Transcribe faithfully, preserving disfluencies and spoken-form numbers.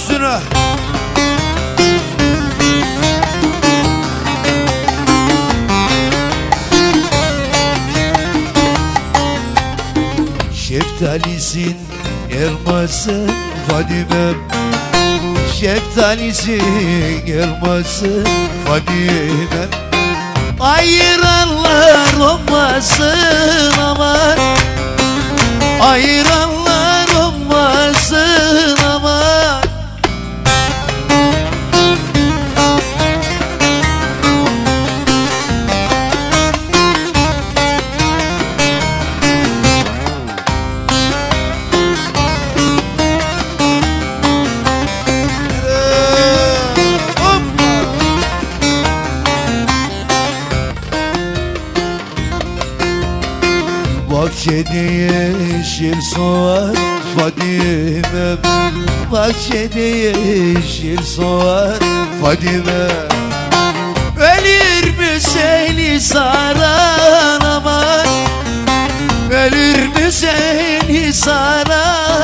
üstüne. Şeftalisin, elmasın Fadime'm. Şeftalisin, elmasın Fadime'm. Ayıranlar olmasın aman, ayıranlar olmasın aman. Bahçede yeşil soğan Fadime'm. Bahçede yeşil soğan Fadime'm. Ölür mü seni saran aman, ölür mü seni saran?